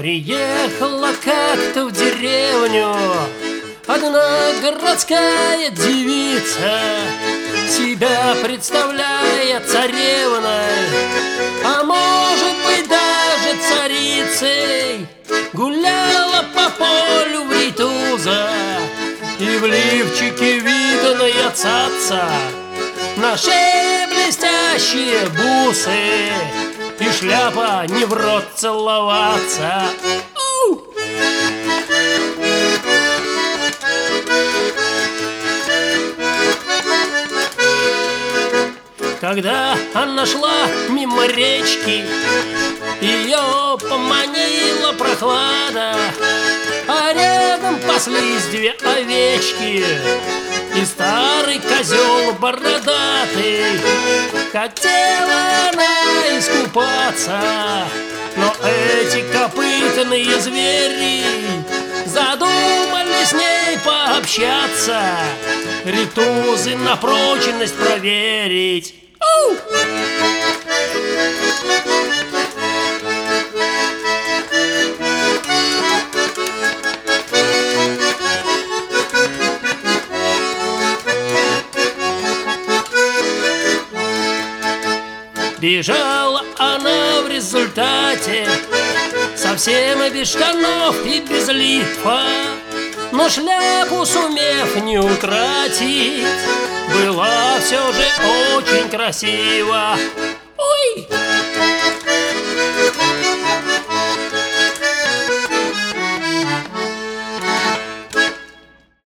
Приехала как-то в деревню одна городская девица, себя представляя царевной, а может быть даже царицей. Гуляла по полю в рейтуза и в лифчике виданная цаца, на шее блестящие бусы и шляпа не в рот целоваться. Когда она шла мимо речки, ее поманила прохлада, а рядом паслись две овечки и старый козел бородатый. Хотела она искупаться, но эти копытные звери задумали с ней пообщаться, рейтузы на прочность проверить. Бежала она в результате совсем без штанов и без лифа, но шляпу сумев не утратить, была все же очень красива. Ой!